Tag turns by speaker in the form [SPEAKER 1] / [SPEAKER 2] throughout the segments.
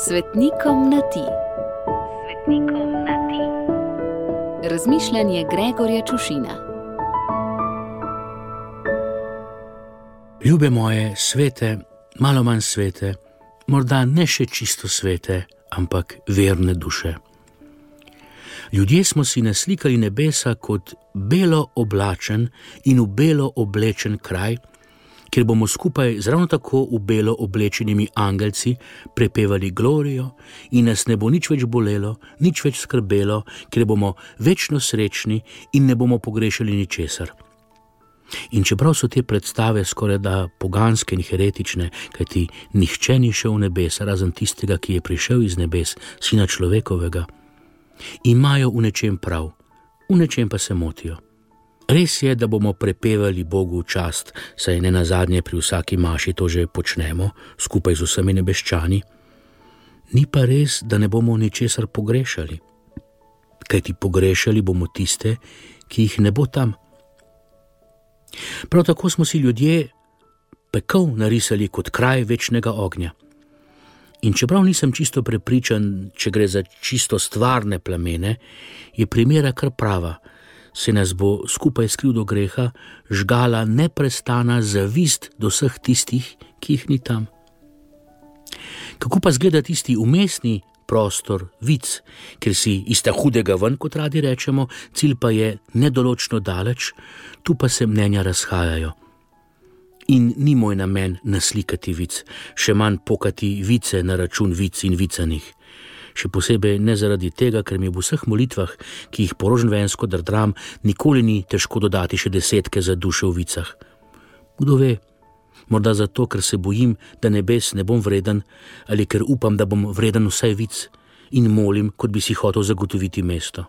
[SPEAKER 1] Svetnikom na ti. Svetnikom na ti. Razmišljanje Gregorja Čušina.
[SPEAKER 2] Ljube moje, svete, malo manj svete, morda ne še čisto svete, ampak verne duše. Ljudje smo si naslikali nebesa kot belo oblačen in v belo oblečen kraj, kjer bomo skupaj z ravno tako v belo oblečenimi angelci prepevali glorijo in nas ne bo nič več bolelo, nič več skrbelo, ker bomo večno srečni in ne bomo pogrešali ničesar. In čeprav so te predstave skorajda poganske in heretične, kajti nihče ni šel v nebes, razen tistega, ki je prišel iz nebes, sina človekovega, imajo v nečem prav, v nečem pa se motijo. Res je, da bomo prepevali Bogu v čast, saj ne nazadnje pri vsaki maši to že počnemo, skupaj z vsemi nebeščani. Ni pa res, da ne bomo ničesar pogrešali, kajti pogrešali bomo tiste, ki jih ne bo tam. Prav tako smo si ljudje pekel narisali kot kraj večnega ognja. In čeprav nisem čisto prepričan, če gre za čisto stvarne plamene, je primera kar prava, se nas bo skupaj s krivdo greha žgala neprestana zavist do vseh tistih, ki jih ni tam. Kako pa zgleda tisti umestni prostor, vic, ker si iz ta hudega ven, kot radi rečemo, cilj pa je nedoločno daleč, tu pa se mnenja razhajajo. In ni moj namen naslikati vic, še manj pokati vice na račun vic in vicanih. Še posebej ne zaradi tega, ker mi v vseh molitvah, ki jih porožnvensko drdram, nikoli ni težko dodati še 10 za duše v vicah. Kdo ve, morda zato, ker se bojim, da nebes ne bom vreden, ali ker upam, da bom vreden vsaj vic in molim, kot bi si hotel zagotoviti mesto.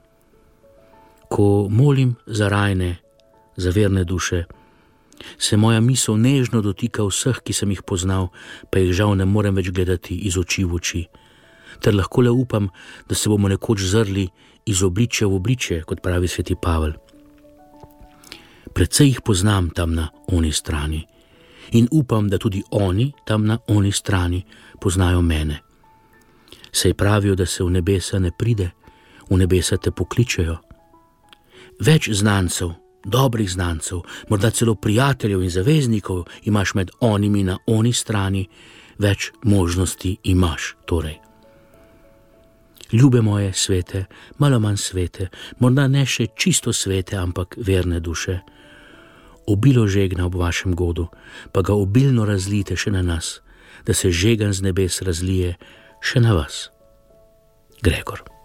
[SPEAKER 2] Ko molim za rajne, za verne duše, se moja misel nežno dotika vseh, ki sem jih poznal, pa jih žal ne morem več gledati iz oči v oči, ter lahko le upam, da se bomo nekoč zrli iz obličja v obličje, kot pravi sveti Pavel. Precej jih poznam tam na oni strani in upam, da tudi oni tam na oni strani poznajo mene. Saj pravijo, da se v nebesa ne pride, v nebesa te pokličejo. Več znancev, dobrih znancev, morda celo prijateljev in zaveznikov imaš med onimi na oni strani, več možnosti imaš torej. Ljube moje, svete, malo manj svete, morda ne še čisto svete, ampak verne duše. Obilo žegna ob vašem godu, pa ga obilno razlijte še na nas, da se žegen z nebes razlije še na vas. Gregor.